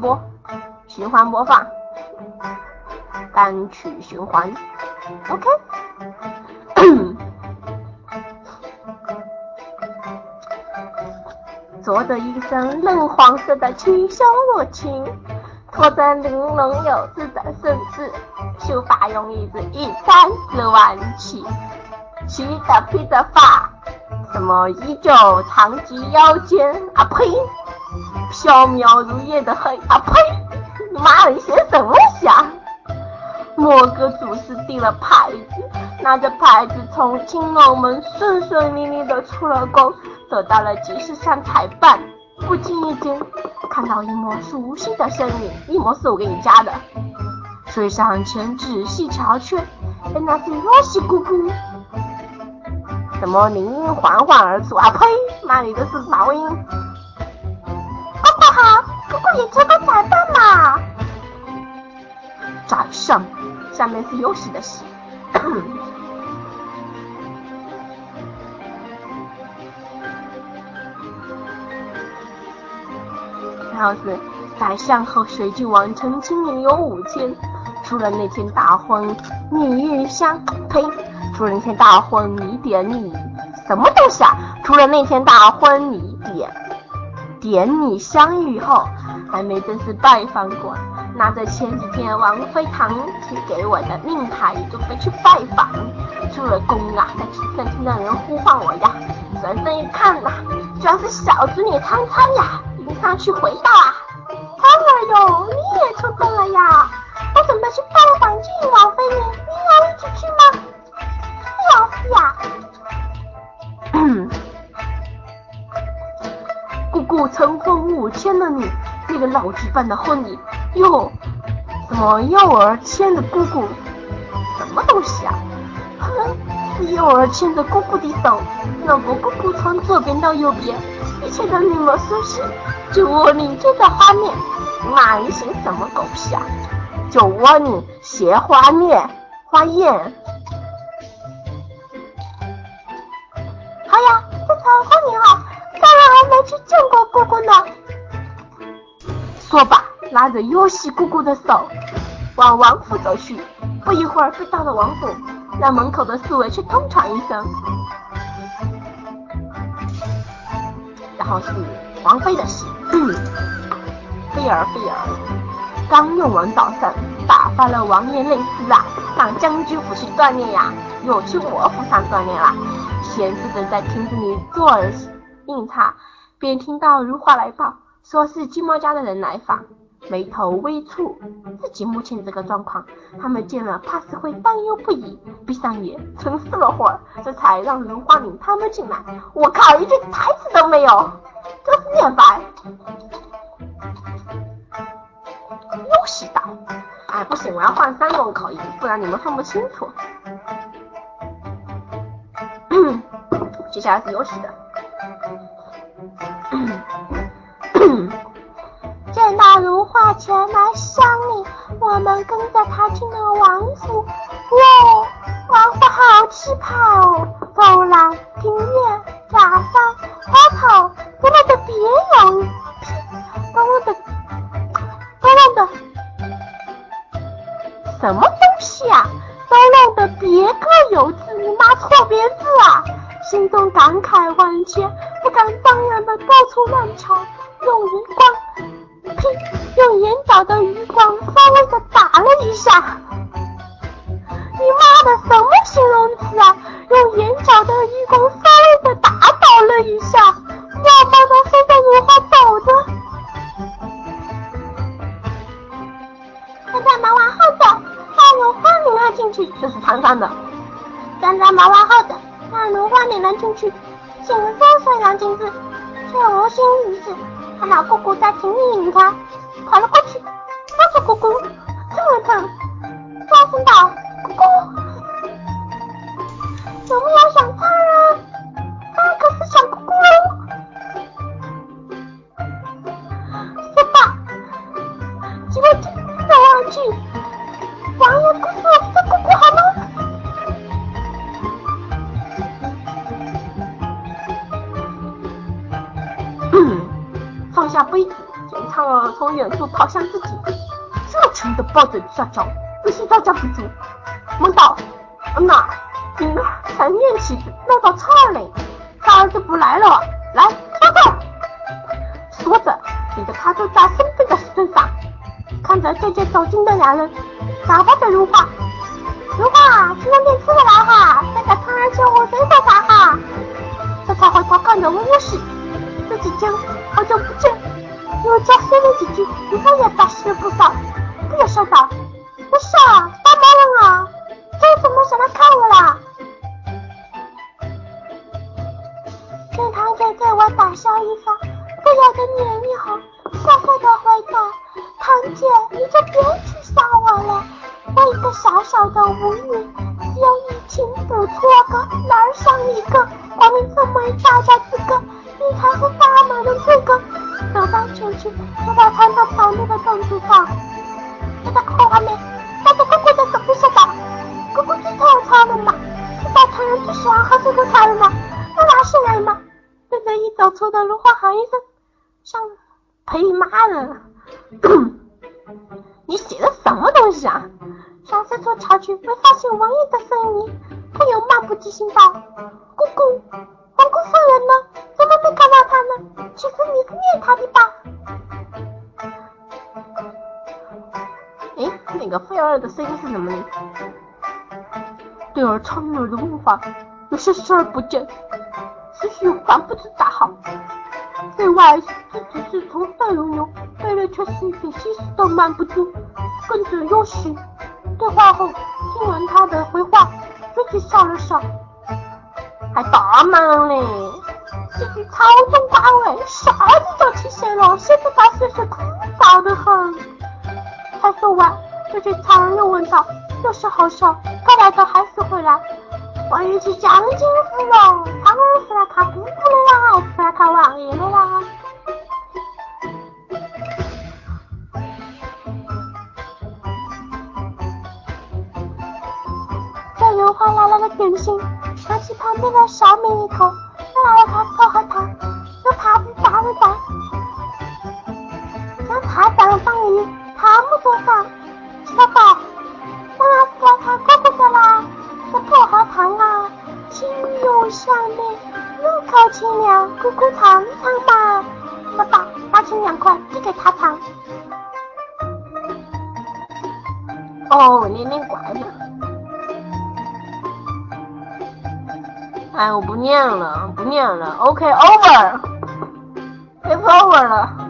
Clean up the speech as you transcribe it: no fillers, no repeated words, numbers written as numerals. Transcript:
播，循环播放，单曲循环 OK 做的一身冷黄色的曲袖罗裙，拖着玲珑有致的绳子，秀发用椅子一竿子弯起，齐的披着发，什么依旧长及腰间啊呸，飘渺如烟的黑啊呸，你妈你写什么想？某个祖师递了牌子，拿着牌子从青楼门顺顺利利的出了宫，走到了集市上采办。不经意间看到一抹熟悉的身影，一抹是我给你加的，水上前仔细瞧却，原来是若西姑姑。怎么铃音缓缓而出啊呸，妈你这是毛音。姑姑好，姑姑也出个彩蛋嘛。在上下面是游戏的戏然后是宰相和水郡王成亲年有5天，除了那天大婚礼遇相呸，除了那天大婚礼典礼什么东西啊？除了那天大婚礼典礼相遇后，还没正式拜访过，拿着前几天王妃唐提给我的令牌，就飞去拜访。出了宫啊，在体院听到人呼唤我呀，转身一看呐，居然是小侄女汤汤呀，迎上去回道啊，汤儿哟，你也出宫了呀？我准备去拜访晋王妃呢，你要一起去吗？是呀。姑姑成婚5天了你，那个老举办的婚礼哟，什么幼儿牵着姑姑，什么东西啊？是幼儿牵着姑姑的手，那个姑姑从左边到右边，一切都那么熟悉，就我领这个画面，妈你写什么狗屁啊？就我你写画面花宴。好呀，这场婚礼好，当然还没去见过姑姑呢。说罢，拉着尤西姑姑的手往王府走去，不一会儿就到了王府，让门口的侍卫去通传一声。然后是王妃的戏，菲儿刚用完早餐，打发了王爷类似啊，上将军府去锻炼呀，又去我府上锻炼了。闲置的在厅子里坐而应茶，便听到如花来报，说是金毛家的人来访，眉头微蹙，自己目前这个状况，他们见了怕是会担忧不已，闭上眼沉思了会儿，这才让如花领他们进来。我靠，一句台词都没有，这是念白。又洗澡，哎不行，我要换3种口音，不然你们分不清楚。接下来是游戏的。见到如花前来相迎，我们跟着他进了王府。哇，王府好气派哦，走廊、庭院、假山、花草，多么的别有什么东西啊？都弄得别个有字，你妈错别字啊！心中感慨万千，不敢当然的到处乱瞧，用眼角的余光稍微的打了一下。你妈的什么形容词啊？用眼角的余光稍微的打倒了一下，慢慢的随着如花走着。站在门往后走，让如花领了进去，这是唐三的。站在门往后的，让如花领了进去，请收水两金子，却无心于事。看到姑姑在庭里迎他，跑了过去，抱住姑姑，蹭了蹭，大声道：“姑姑，有没有想他啊？他可是想姑姑喽。”说罢，几位听着望去，王爷姑父这姑姑好吗？放下杯子，检查嫦娥从远处跑向自己，热情地抱着小乔，有些招架不住，梦到那你才念起弄到苍儿嘞，他儿子不来了，来快快！说着顶着他坐在身边的身上，看着渐渐走近的两人，打发着如花，如花去弄点吃的来哈，再给苍儿救我水果茶哈。这才回头看着温如时，这几天好久不见，因为加说了几句，如花也表示了不少，不也说道：没事啊，大忙人啊，这怎么想来看我啦？见堂姐对我大笑一番，不由得捏捏好，笑笑的回答：堂姐，你就别取笑我了，我一个小小的舞女，只有一情不错个，哪儿像一个光明这么一大家子个，你才是大忙人这个。走上前去，坐到堂的旁边的凳子上，在他后面抱着姑姑的手臂说道：姑姑最头苍了吗？知道唐人最喜欢喝这个茶了吗？要拿水来吗？对着一走出的如花喊一声，像陪妈了。你写的什么东西啊？上四处瞧去，未发现王爷的身影，不由漫不经心道：姑姑，皇姑夫人呢？怎么没看到她呢？其实你是念她的吧？那个菲儿的声音是什么呢？对儿苍耳的问话，有些视而不见，思绪还不知大好。对外自己是从赛如牛，对内却是一点心思都瞒不住，跟着又许对话后，听完他的回话，自己笑了笑，还大忙嘞，自己操纵寡位，啥子都提谁了，现在把事是枯燥得很。才说完，对着苍儿又问道：有时好笑，该来的还是会来，我也去将军府了，苍儿是来看姑姑的啦，还是来看王爷的啦？这如花来了个点心，拿起旁边的小米一口，拿了他薄荷糖，用茶子打了打，将茶盏放于茶木桌上，说道：当然是来看姑姑的啦，这薄荷糖啊，清幽香美，入口清凉，姑姑尝一尝嘛。说道，拿起2块递给他尝。哦，念乖了。哎，我不念了 ，OK over，it's over 了。